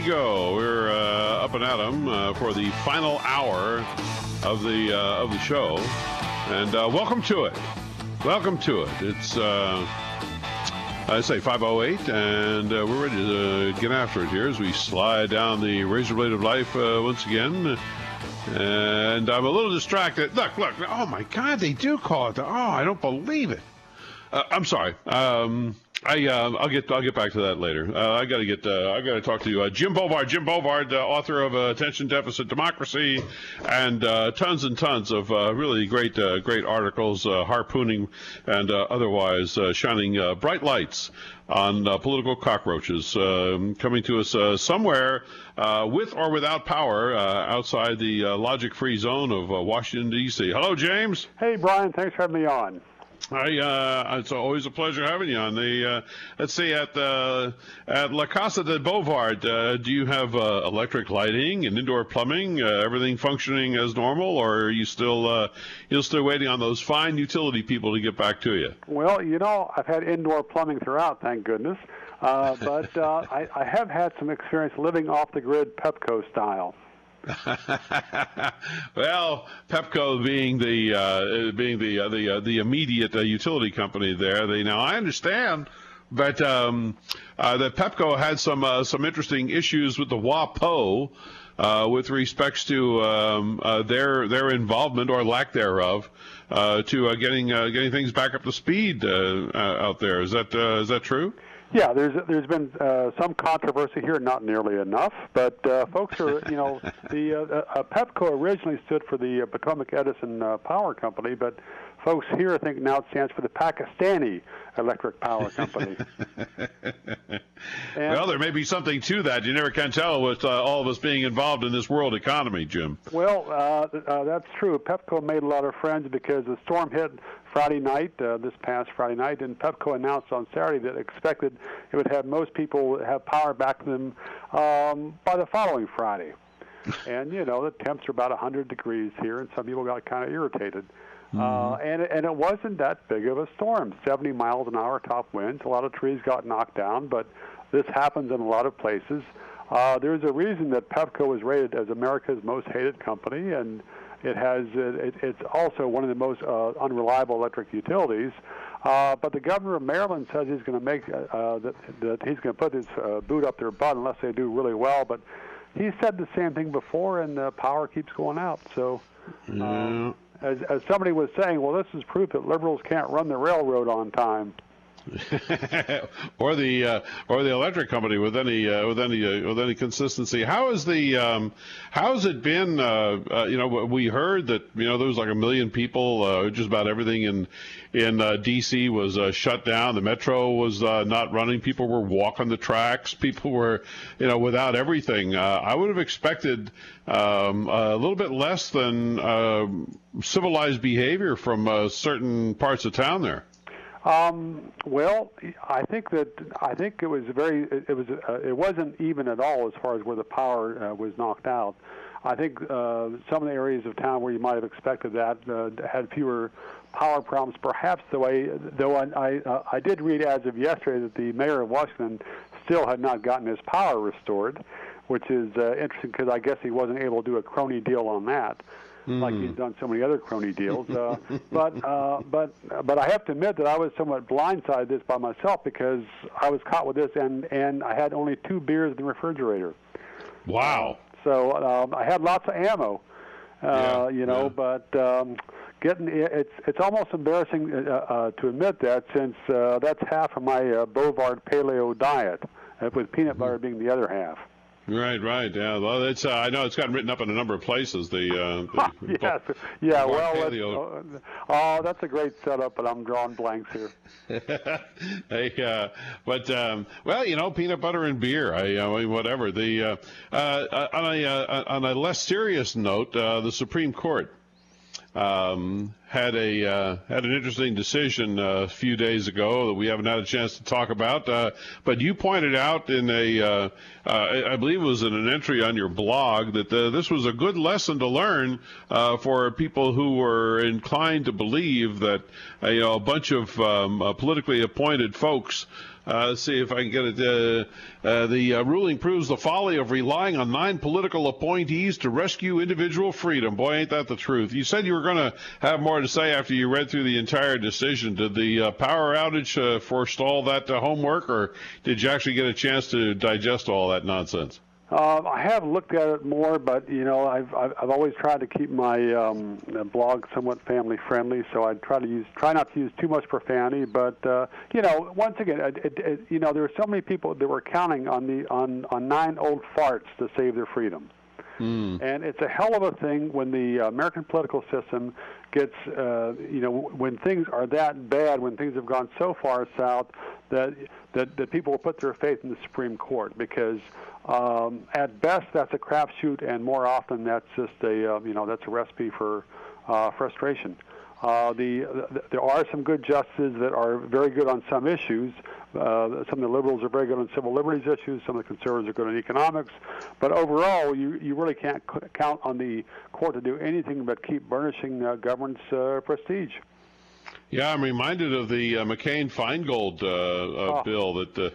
go. We're up and at 'em for the final hour of the show, and welcome to it. Welcome to it. It's I say 5:08, and we're ready to get after it here as we slide down the razor blade of life once again. And I'm a little distracted. Look! Oh my God, they do call it. I don't believe it. I'm sorry. I'll get back to that later. I got to talk to Jim Bovard. Jim Bovard, author of Attention Deficit Democracy, and tons and tons of really great articles, harpooning and otherwise shining bright lights on political cockroaches coming to us somewhere with or without power outside the logic-free zone of Washington, D.C. Hello, James. Hey, Brian. Thanks for having me on. It's always a pleasure having you on. Let's see, at La Casa de Bovard, do you have electric lighting and indoor plumbing, everything functioning as normal, or are you still waiting on those fine utility people to get back to you? Well, I've had indoor plumbing throughout, thank goodness, but I have had some experience living off the grid Pepco style. Well, Pepco being the immediate utility company there, I understand that that Pepco had some interesting issues with the WAPO with respects to their involvement or lack thereof to getting things back up to speed out there. Is that true? Yeah, there's been some controversy here, not nearly enough, but folks are, the Pepco originally stood for the Potomac Edison Power Company, but folks here think now it stands for the Pakistani Electric Power Company. Well, there may be something to that. You never can tell with all of us being involved in this world economy, Jim. Well, that's true. Pepco made a lot of friends because the storm hit Friday night, this past Friday night, and Pepco announced on Saturday that it expected it would have most people have power back to them by the following Friday. And, the temps are about 100 degrees here, and some people got kind of irritated. And it wasn't that big of a storm, 70 miles an hour top winds. A lot of trees got knocked down, but this happens in a lot of places. There's a reason that Pepco is rated as America's most hated company, and it's also one of the most unreliable electric utilities. But the governor of Maryland says he's going to make that he's going to put his boot up their butt unless they do really well. But he said the same thing before, and the power keeps going out. So. As somebody was saying, well, this is proof that liberals can't run the railroad on time. or the electric company with any consistency. How's it been? We heard that there was like 1 million people. Just about everything in D.C. was shut down. The metro was not running. People were walking the tracks. People were without everything. I would have expected a little bit less than civilized behavior from certain parts of town there. Well, I think it was it wasn't even at all as far as where the power was knocked out. I think some of the areas of town where you might have expected that had fewer power problems. Perhaps though I did read as of yesterday that the mayor of Washington still had not gotten his power restored, which is interesting because I guess he wasn't able to do a crony deal on that. Like he's done so many other crony deals. But I have to admit that I was somewhat blindsided this by myself because I was caught with this and I had only 2 beers in the refrigerator. Wow. So I had lots of ammo, but getting it's almost embarrassing to admit that since that's half of my Bovard paleo diet, with peanut butter being the other half. Right. Yeah. Well, it's I know it's gotten written up in a number of places. Yes. Yeah. Well, that's a great setup, but I'm drawing blanks here. Hey, well, peanut butter and beer. I mean, whatever. On a less serious note, the Supreme Court had an interesting decision a few days ago that we haven't had a chance to talk about. But you pointed out in I believe it was in an entry on your blog that this was a good lesson to learn for people who were inclined to believe that a bunch of politically appointed folks See if I can get it. The ruling proves the folly of relying on 9 political appointees to rescue individual freedom. Boy, ain't that the truth. You said you were going to have more to say after you read through the entire decision. Did the power outage forestall that homework, or did you actually get a chance to digest all that nonsense? I have looked at it more, but I've always tried to keep my blog somewhat family friendly, so I try not to use too much profanity. But once again, there were so many people that were counting on 9 old farts to save their freedom. And it's a hell of a thing when the American political system gets, when things are that bad, when things have gone so far south that people will put their faith in the Supreme Court, because at best that's a crapshoot, and more often that's just that's a recipe for frustration. There are some good justices that are very good on some issues. Some of the liberals are very good on civil liberties issues. Some of the conservatives are good on economics. But overall, you really can't count on the court to do anything but keep burnishing government's prestige. Yeah, I'm reminded of the McCain-Feingold bill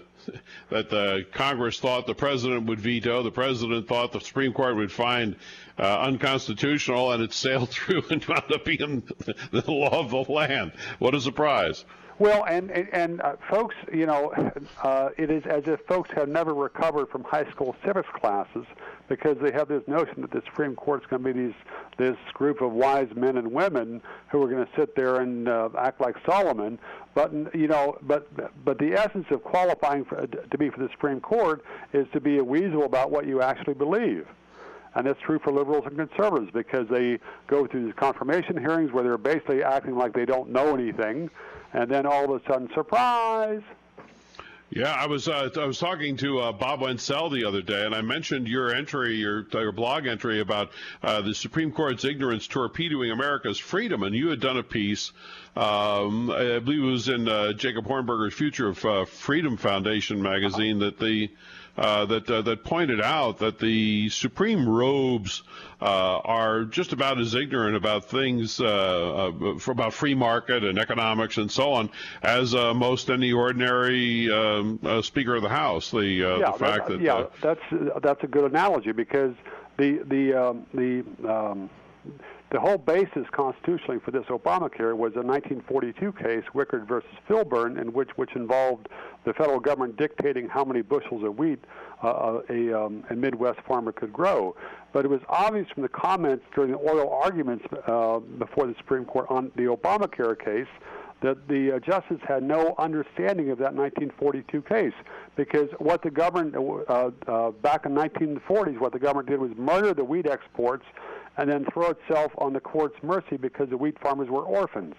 that Congress thought the president would veto. The president thought the Supreme Court would find unconstitutional, and it sailed through and wound up being the law of the land. What a surprise! Well, and folks, it is as if folks have never recovered from high school civics classes, because they have this notion that the Supreme Court is going to be this group of wise men and women who are going to sit there and act like Solomon. But but the essence of qualifying to be for the Supreme Court is to be a weasel about what you actually believe. And that's true for liberals and conservatives, because they go through these confirmation hearings where they're basically acting like they don't know anything, and then all of a sudden, surprise! Yeah, I was talking to Bob Wenzel the other day, and I mentioned your entry, your blog entry about the Supreme Court's ignorance torpedoing America's freedom, and you had done a piece, I believe it was in Jacob Hornberger's Future of Freedom Foundation magazine, that that pointed out that the Supreme robes are just about as ignorant about things, about free market and economics and so on, as most any ordinary Speaker of the House. The fact that that's a good analogy, because the whole basis constitutionally for this Obamacare was a 1942 case, Wickard versus Filburn, in which involved the federal government dictating how many bushels of wheat a Midwest farmer could grow. But it was obvious from the comments during the oral arguments before the Supreme Court on the Obamacare case that the justice had no understanding of that 1942 case, because what the government, back in the 1940s, what the government did was murder the wheat exports and then throw itself on the court's mercy because the wheat farmers were orphans.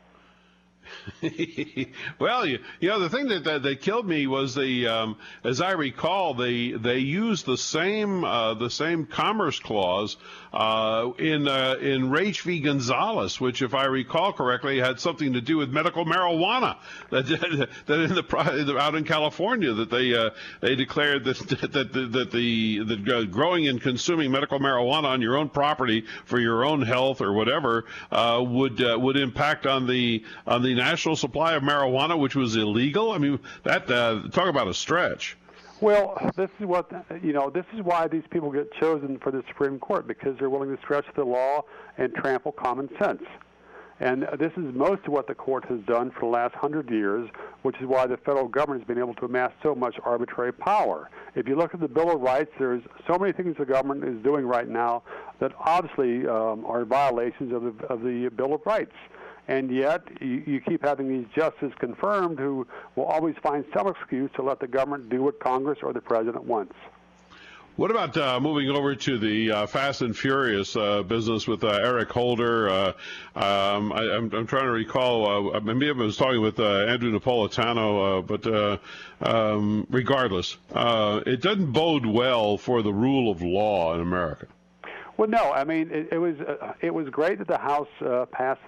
Well, the thing that killed me was as I recall, they used the same Commerce Clause in Raich v. Gonzalez, which, if I recall correctly, had something to do with medical marijuana. That out in California, that they declared that the growing and consuming medical marijuana on your own property for your own health or whatever would impact on the national supply of marijuana, which was illegal. I mean, that talk about a stretch. Well, this is why these people get chosen for the Supreme Court, because they're willing to stretch the law and trample common sense. And this is most of what the court has done for the last 100 years, which is why the federal government has been able to amass so much arbitrary power. If you look at the Bill of Rights, there's so many things the government is doing right now that obviously are violations of the Bill of Rights. And yet, you keep having these justices confirmed who will always find some excuse to let the government do what Congress or the president wants. What about moving over to the Fast and Furious business with Eric Holder? I'm trying to recall, maybe I was talking with Andrew Napolitano, but regardless, it doesn't bode well for the rule of law in America. Well, no. I mean, it was great that the House passed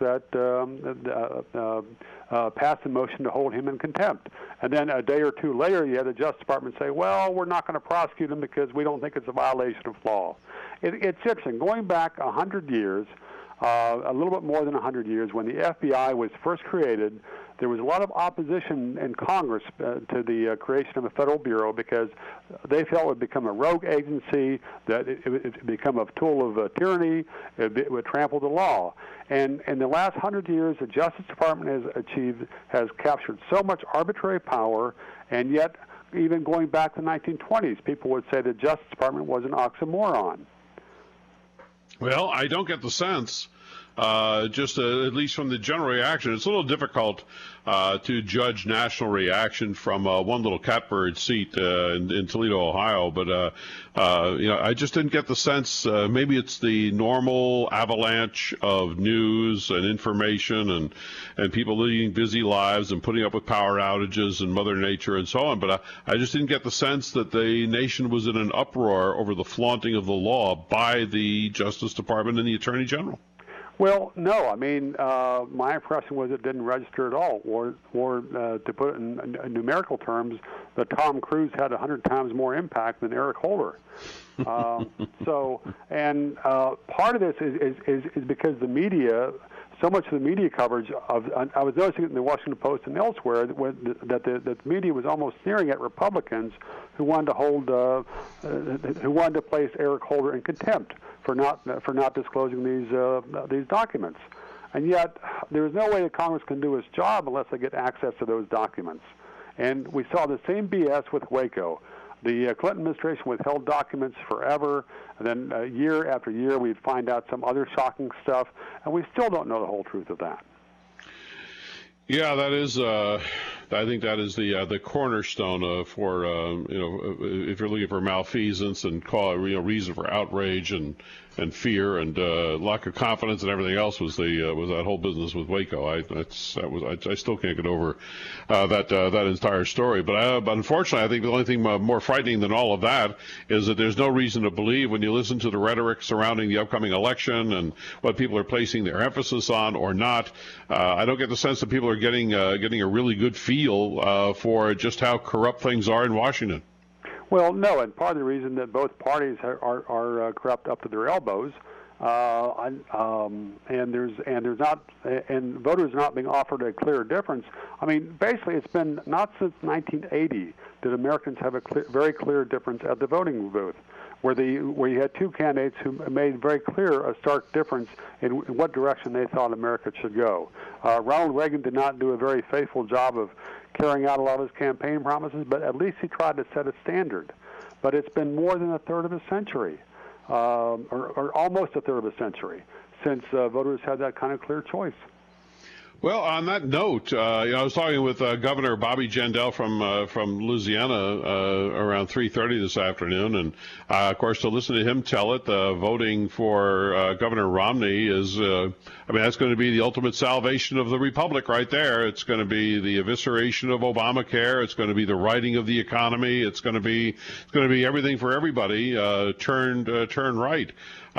passed the motion to hold him in contempt, and then a day or two later, you had the Justice Department say, "Well, we're not going to prosecute him because we don't think it's a violation of law." It's interesting. Going back 100 years, a little bit more than 100 years, when the FBI was first created, there was a lot of opposition in Congress to the creation of a federal bureau because they felt it would become a rogue agency, that it would become a tool of tyranny, it would trample the law. And in the last 100 years, the Justice Department has captured so much arbitrary power, and yet even going back to the 1920s, people would say the Justice Department was an oxymoron. Well, I don't get the sense, at least from the general reaction, it's a little difficult to judge national reaction from one little catbird seat in Toledo, Ohio. But I just didn't get the sense. Maybe it's the normal avalanche of news and information, and people leading busy lives and putting up with power outages and Mother Nature and so on. But I just didn't get the sense that the nation was in an uproar over the flaunting of the law by the Justice Department and the Attorney General. Well, no. I mean, my impression was it didn't register at all. Or to put it in numerical terms, that Tom Cruise had 100 times more impact than Eric Holder. Part of this is because the media, so much of the media coverage I was noticing it in the Washington Post and elsewhere that the media was almost sneering at Republicans who wanted to place Eric Holder in contempt for not disclosing these documents. And yet, there is no way that Congress can do its job unless they get access to those documents. And we saw the same BS with Waco. The Clinton administration withheld documents forever, and then year after year we'd find out some other shocking stuff, and we still don't know the whole truth of that. Yeah, that is. I think that is the cornerstone for if you're looking for malfeasance and reason for outrage and fear and lack of confidence and everything else was that whole business with Waco. I still can't get over that entire story. But unfortunately, I think the only thing more frightening than all of that is that there's no reason to believe when you listen to the rhetoric surrounding the upcoming election and what people are placing their emphasis on or not. I don't get the sense that people are getting a really good feel for just how corrupt things are in Washington. Well, no, and part of the reason that both parties are corrupt up to their elbows, and voters are not being offered a clear difference. I mean, basically, it's been not since 1980 that Americans have a very clear difference at the voting booth, where you had two candidates who made very clear a stark difference in what direction they thought America should go. Ronald Reagan did not do a very faithful job of carrying out a lot of his campaign promises, but at least he tried to set a standard. But it's been more than a third of a century, or almost a third of a century, since voters had that kind of clear choice. Well, on that note, I was talking with Governor Bobby Jindal from Louisiana around 3:30 this afternoon, and of course, to listen to him tell it, voting for Governor Romney is, that's going to be the ultimate salvation of the republic right there. It's going to be the evisceration of Obamacare. It's going to be the righting of the economy. It's going to be everything for everybody turned right.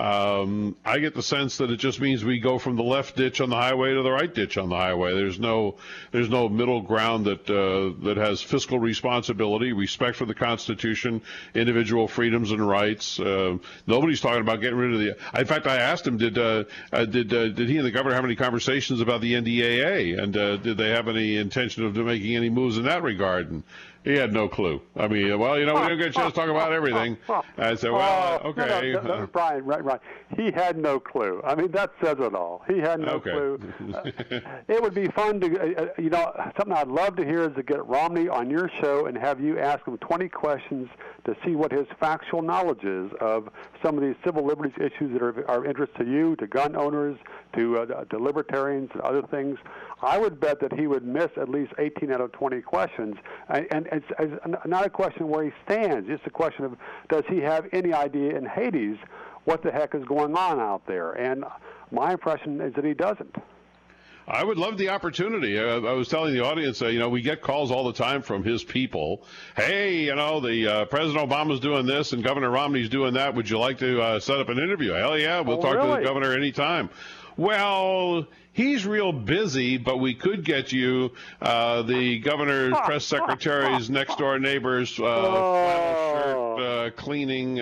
I get the sense that it just means we go from the left ditch on the highway to the right ditch on the highway. There's no middle ground that has fiscal responsibility, respect for the Constitution, individual freedoms and rights. Nobody's talking about getting rid of the. In fact, I asked him, did he and the governor have any conversations about the NDAA, and did they have any intention of making any moves in that regard? And he had no clue. I mean, we don't get a chance to talk about everything. I said, okay. No, Brian, right. He had no clue. I mean, that says it all. He had no clue. It would be fun to, something I'd love to hear is to get Romney on your show and have you ask him 20 questions to see what his factual knowledge is of some of these civil liberties issues that are of interest to you, to gun owners, to libertarians, and other things. I would bet that he would miss at least 18 out of 20 questions. And it's not a question where he stands. It's a question of, does he have any idea in Hades what the heck is going on out there? And my impression is that he doesn't. I would love the opportunity. I was telling the audience, we get calls all the time from his people. Hey, the President Obama's doing this and Governor Romney's doing that. Would you like to set up an interview? Hell yeah, we'll talk to the governor anytime. Well, he's real busy, but we could get you the governor's press secretary's next door neighbor's flannel shirt cleaning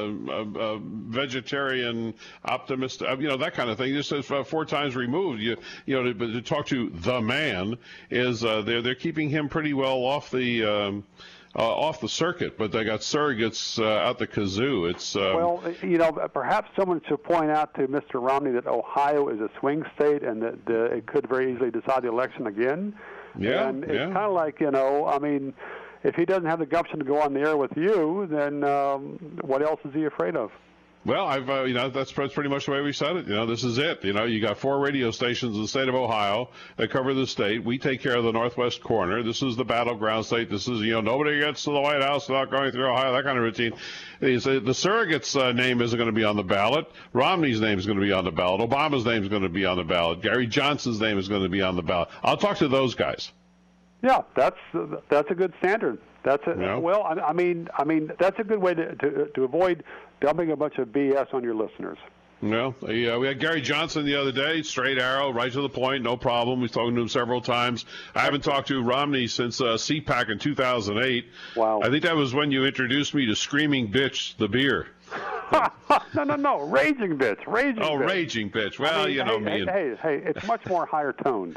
vegetarian optimist, that kind of thing. Just says 4 times removed. To talk to the man is they're keeping him pretty well off the circuit, but they got surrogates out the kazoo. It's perhaps someone should point out to Mr. Romney that Ohio is a swing state and that it could very easily decide the election again. Yeah, and it's kind of like, if he doesn't have the gumption to go on the air with you, then what else is he afraid of? Well, that's pretty much the way we said it. This is it. You got 4 radio stations in the state of Ohio that cover the state. We take care of the northwest corner. This is the battleground state. This is, nobody gets to the White House without going through Ohio, that kind of routine. The surrogate's name isn't going to be on the ballot. Romney's name is going to be on the ballot. Obama's name is going to be on the ballot. Gary Johnson's name is going to be on the ballot. I'll talk to those guys. Yeah, that's a good standard. That's it. Yeah. Well, I mean, that's a good way to avoid dumping a bunch of BS on your listeners. Well, we had Gary Johnson the other day, straight arrow, right to the point, no problem. We've talked to him several times. I haven't talked to Romney since CPAC in 2008. Wow. I think that was when you introduced me to Screaming Bitch, the beer. No, Raging Bitch. Raging Bitch. Well, me. Hey, it's much more higher toned.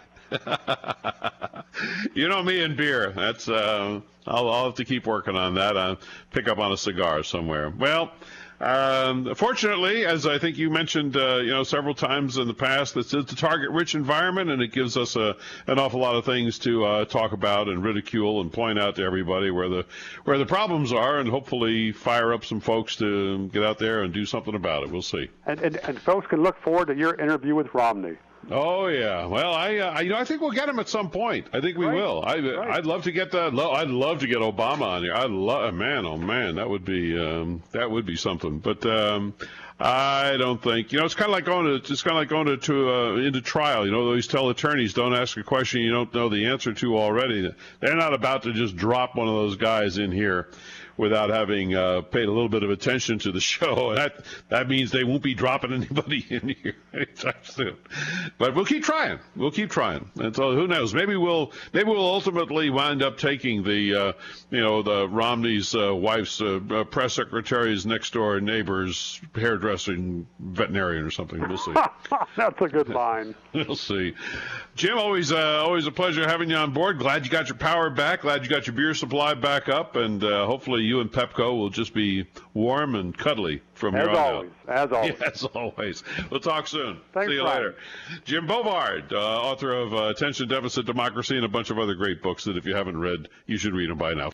Me and beer. That's I'll have to keep working on that. Pick up on a cigar somewhere. Well, fortunately, as I think you mentioned, several times in the past, this is the target-rich environment, and it gives us an awful lot of things to talk about and ridicule and point out to everybody where the problems are, and hopefully fire up some folks to get out there and do something about it. We'll see. And folks can look forward to your interview with Romney. Oh yeah, well I think we'll get him at some point. I think we will. I'd love to get that. I'd love to get Obama on here. Man, that would be something. But I don't think it's kind of like going into trial. They always tell attorneys, don't ask a question you don't know the answer to already. They're not about to just drop one of those guys in here without having paid a little bit of attention to the show. That means they won't be dropping anybody in here anytime soon. But we'll keep trying. And so who knows? Maybe we'll ultimately wind up taking the Romney's wife's press secretary's next door neighbor's hairdressing veterinarian or something. We'll see. That's a good line. We'll see. Jim, always a pleasure having you on board. Glad you got your power back. Glad you got your beer supply back up, and hopefully you and Pepco will just be warm and cuddly from here on out. As always. Yeah, as always. We'll talk soon. Thanks, see you Brian. later. Jim Bovard, author of Attention Deficit Democracy and a bunch of other great books that if you haven't read, you should read them by now.